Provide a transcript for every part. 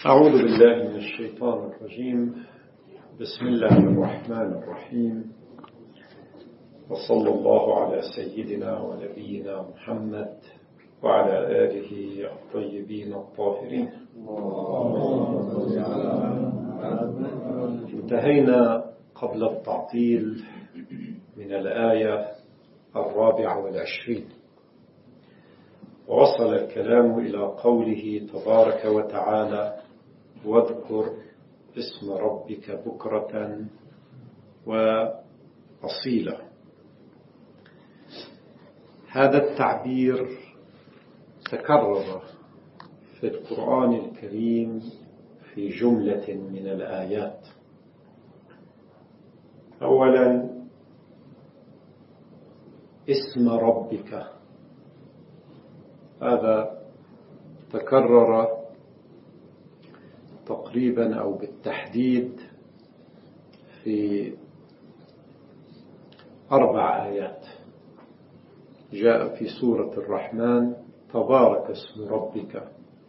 أعوذ بالله من الشيطان الرجيم. بسم الله الرحمن الرحيم، وصلى الله على سيدنا ونبينا محمد وعلى آله الطيبين الطاهرين. انتهينا قبل التعطيل من الآية 24، ووصل الكلام إلى قوله تبارك وتعالى: واذكر اسم ربك بكرة وأصيلا. هذا التعبير تكرر في القرآن الكريم في جملة من الآيات. أولا، اسم ربك، هذا تكرر تقريبا أو بالتحديد في 4 آيات. جاء في سورة الرحمن: تبارك اسم ربك.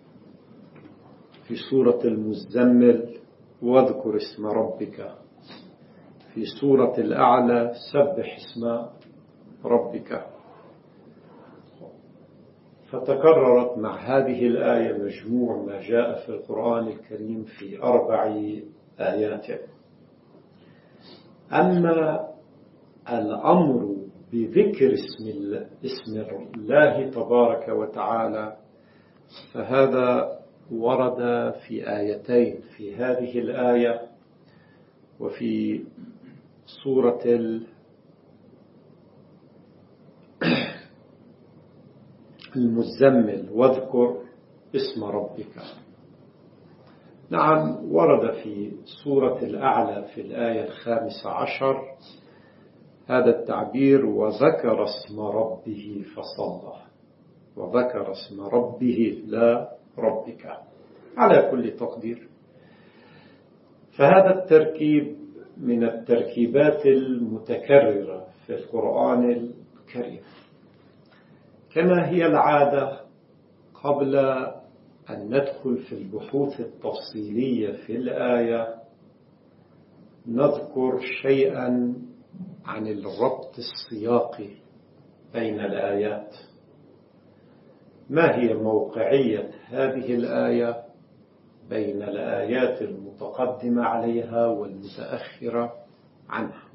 في سورة المزمل: واذكر اسم ربك. في سورة الأعلى: سبح اسم ربك. فتكررت مع هذه الآية مجموع ما جاء في القرآن الكريم في 4 آيات. أما الأمر بذكر اسم الله تبارك وتعالى فهذا ورد في آيتين، في هذه الآية وفي سورة المزمل: واذكر اسم ربك. نعم، ورد في سورة الأعلى في الآية 15 هذا التعبير: وذكر اسم ربه فصلى. وذكر اسم ربه لا ربك، على كل تقدير. فهذا التركيب من التركيبات المتكررة في القرآن الكريم. كما هي العادة، قبل أن ندخل في البحوث التفصيلية في الآية نذكر شيئا عن الربط السياقي بين الآيات. ما هي موقعية هذه الآية بين الآيات المتقدمة عليها والمتأخرة عنها؟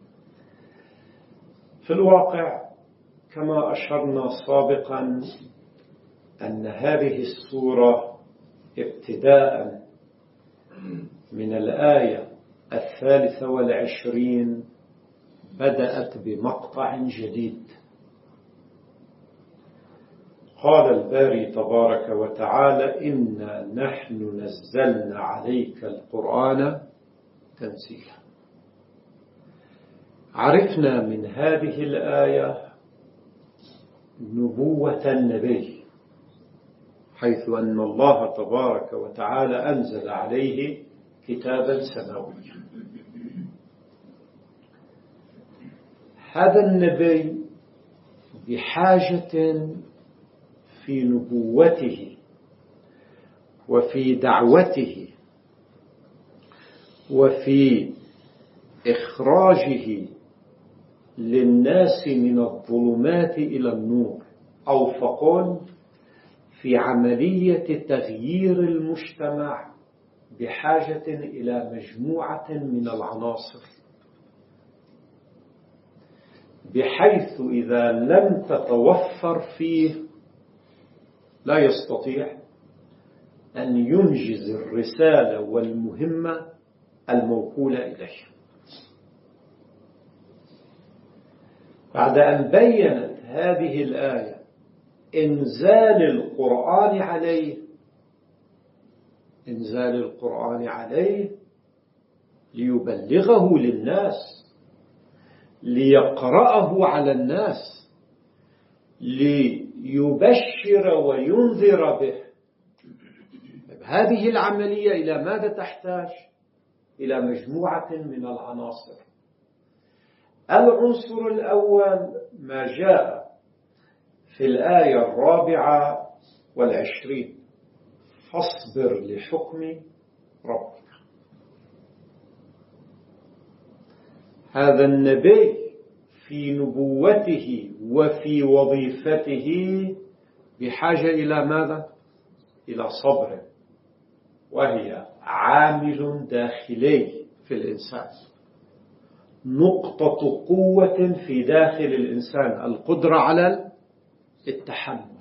في الواقع كما أشرنا سابقا أن هذه السورة ابتداء من الآية 23 بدأت بمقطع جديد. قال الباري تبارك وتعالى: إنا نحن نزلنا عليك القرآن تنزيلا. عرفنا من هذه الآية نبوة النبي، حيث أن الله تبارك وتعالى أنزل عليه كتابا سماويا. هذا النبي بحاجة في نبوته وفي دعوته وفي إخراجه للناس من الظلمات إلى النور، أو فقل في عملية تغيير المجتمع، بحاجة إلى مجموعة من العناصر، بحيث إذا لم تتوفر فيه لا يستطيع أن ينجز الرسالة والمهمة الموكولة إليه. بعد أن بيّنت هذه الآية إنزال القرآن عليه ليبلغه للناس، ليقرأه على الناس، ليبشر وينذر به. هذه العملية إلى ماذا تحتاج؟ إلى مجموعة من العناصر. العنصر الأول ما جاء في الآية 24: فاصبر لحكم ربك. هذا النبي في نبوته وفي وظيفته بحاجة إلى ماذا؟ إلى صبر، وهي عامل داخلي في الإنسان، نقطة قوة في داخل الإنسان، القدرة على التحمل.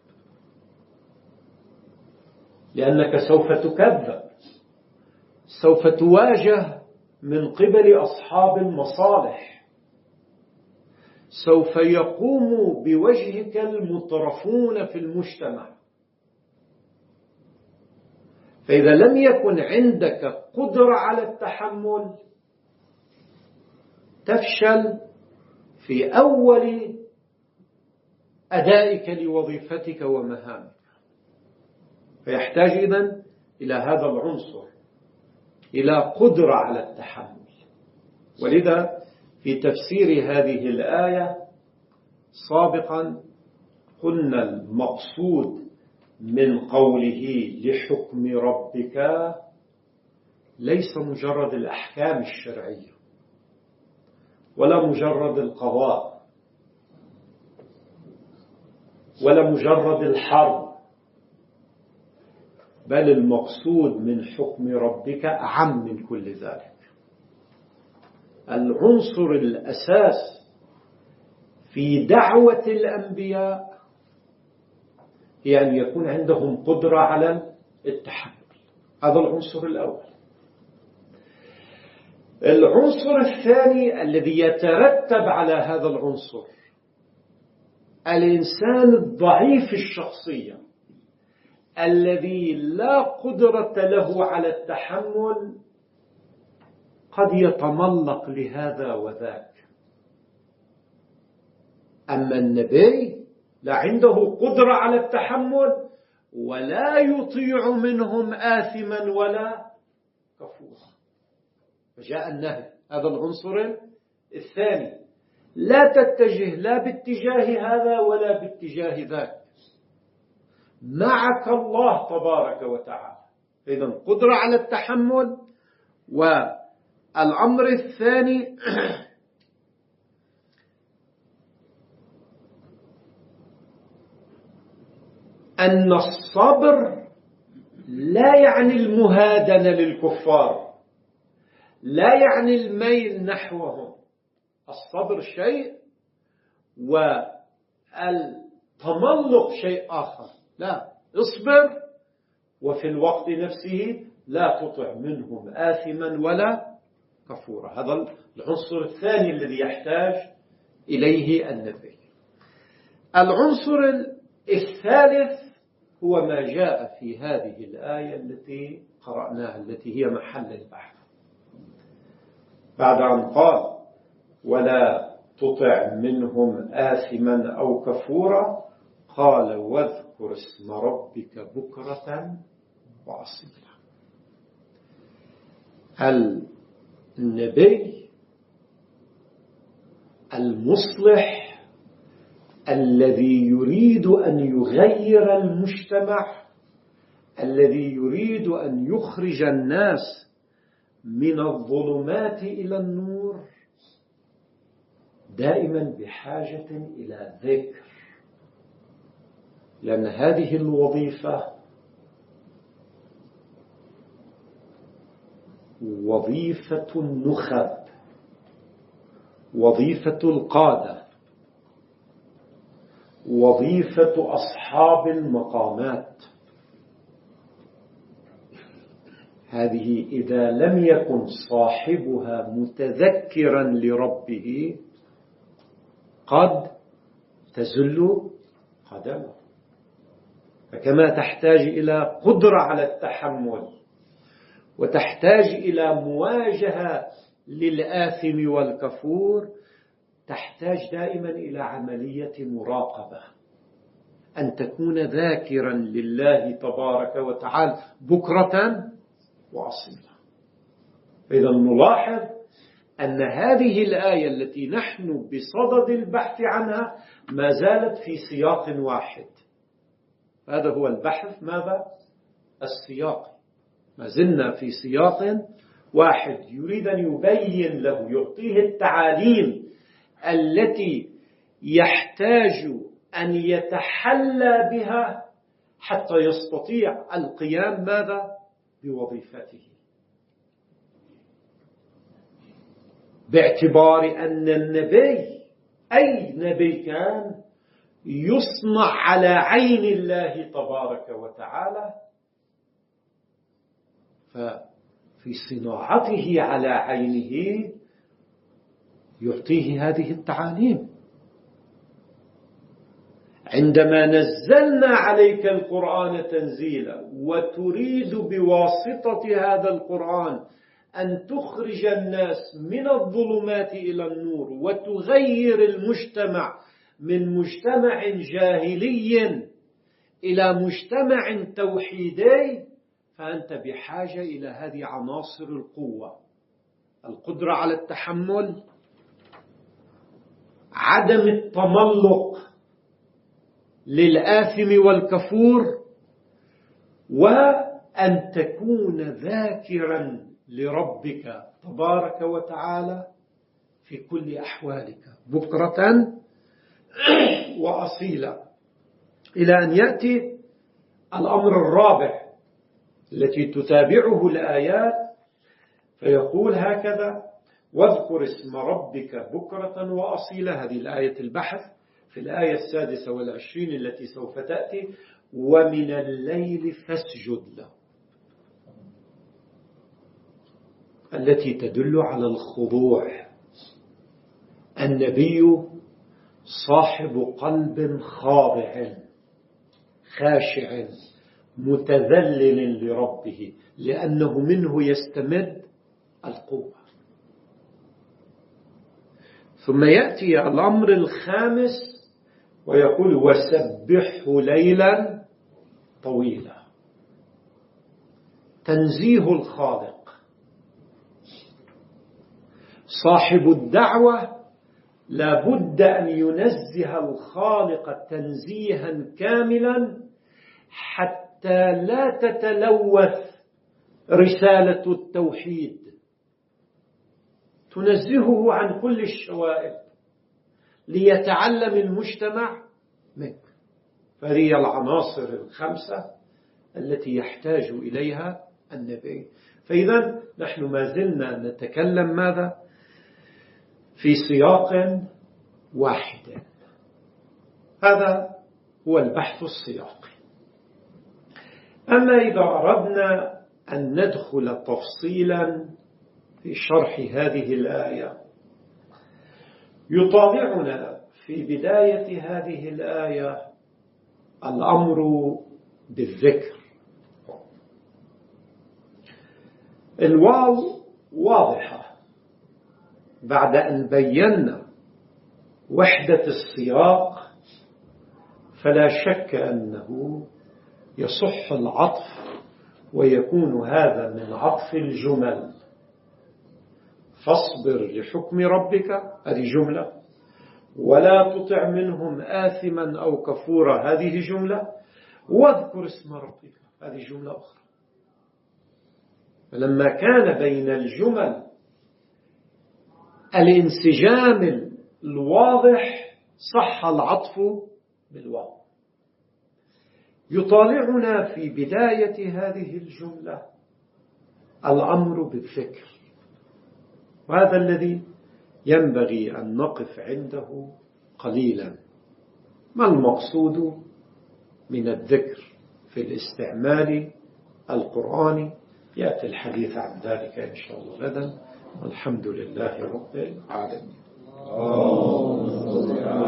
لأنك سوف تكذب، سوف تواجه من قبل أصحاب المصالح، سوف يقوم بوجهك المترفون في المجتمع. فإذا لم يكن عندك قدرة على التحمل تفشل في أول أدائك لوظيفتك ومهامك. فيحتاج إذن إلى هذا العنصر، إلى قدرة على التحمل. ولذا في تفسير هذه الآية سابقا قلنا المقصود من قوله لحكم ربك ليس مجرد الأحكام الشرعية ولا مجرد القضاء ولا مجرد الحرب، بل المقصود من حكم ربك أعم من كل ذلك. العنصر الأساس في دعوة الأنبياء هي أن يكون عندهم قدرة على التحمل. هذا العنصر الأول. العنصر الثاني الذي يترتب على هذا العنصر، الإنسان الضعيف الشخصية الذي لا قدرة له على التحمل قد يتملق لهذا وذاك. أما النبي لا عنده قدرة على التحمل ولا يطيع منهم آثما ولا كفورا، فجاء النهي. هذا العنصر الثاني، لا تتجه لا باتجاه هذا ولا باتجاه ذاك، معك الله تبارك وتعالى. إذن قدرة على التحمل. والأمر الثاني أن الصبر لا يعني المهادنة للكفار، لا يعني الميل نحوهم. الصبر شيء والتملق شيء آخر. لا، اصبر وفي الوقت نفسه لا تطع منهم آثما ولا كفورا. هذا العنصر الثاني الذي يحتاج إليه النبي. العنصر الثالث هو ما جاء في هذه الآية التي قرأناها، التي هي محل البحث. بعد أن قال ولا تطع منهم آثما أو كفورا، قال واذكر اسم ربك بكرة وأصيلا. النبي المصلح الذي يريد أن يغير المجتمع، الذي يريد أن يخرج الناس من الظلمات إلى النور، دائما بحاجة إلى ذكر. لأن هذه الوظيفة وظيفة النخب، وظيفة القادة، وظيفة أصحاب المقامات. هذه إذا لم يكن صاحبها متذكرا لربه قد تزل قدمه. فكما تحتاج إلى قدرة على التحمل وتحتاج إلى مواجهة للآثم والكفور، تحتاج دائما إلى عملية مراقبة، أن تكون ذاكرا لله تبارك وتعالى بكرة وأصيلا. إذا نلاحظ أن هذه الآية التي نحن بصدد البحث عنها ما زالت في سياق واحد. هذا هو البحث ماذا؟ السياقي، ما زلنا في سياق واحد يريد أن يبين له، يعطيه التعاليم التي يحتاج أن يتحلى بها حتى يستطيع القيام ماذا؟ بوظيفته، باعتبار أن النبي أي نبي كان يصنع على عين الله تبارك وتعالى، ففي صناعته على عينه يعطيه هذه التعاليم. عندما نزلنا عليك القرآن تنزيلا وتريد بواسطة هذا القرآن أن تخرج الناس من الظلمات إلى النور وتغير المجتمع من مجتمع جاهلي إلى مجتمع توحيدي، فأنت بحاجة إلى هذه عناصر القوة: القدرة على التحمل، عدم التملق للآثم والكفور، وأن تكون ذاكرا لربك تبارك وتعالى في كل أحوالك بكرة وأصيلا، إلى أن يأتي الأمر الرابع التي تتابعه الآيات، فيقول هكذا: واذكر اسم ربك بكرة وأصيلا. هذه الآية البحث في الآية 26 التي سوف تأتي: ومن الليل فاسجد له، التي تدل على الخضوع. النبي صاحب قلب خاضع خاشع متذلل لربه، لأنه منه يستمد القوة. ثم يأتي الأمر الخامس ويقول: وسبحه ليلا طويلا. تنزيه الخالق. صاحب الدعوة لا بد أن ينزه الخالق تنزيها كاملا حتى لا تتلوث رسالة التوحيد، تنزهه عن كل الشوائب ليتعلم المجتمع منك. فهي العناصر الخمسة التي يحتاج إليها النبي. فإذا نحن ما زلنا نتكلم ماذا؟ في سياق واحد. هذا هو البحث السياقي. أما إذا أردنا أن ندخل تفصيلا في شرح هذه الآية، يطالعنا في بداية هذه الآية الأمر بالذكر. الواو واضحة بعد أن بينا وحدة السياق، فلا شك أنه يصح العطف ويكون هذا من عطف الجمل. فاصبر لحكم ربك، هذه جملة، ولا تطع منهم آثما أو كفورا، هذه جملة، واذكر اسم ربك، هذه جملة أخرى. فلما كان بين الجمل الانسجام الواضح صح العطف بالواو. يطالعنا في بداية هذه الجملة الأمر بالذكر، وهذا الذي ينبغي أن نقف عنده قليلا. ما المقصود من الذكر في الاستعمال القرآني؟ يأتي الحديث عن ذلك إن شاء الله غدا، والحمد لله رب العالمين.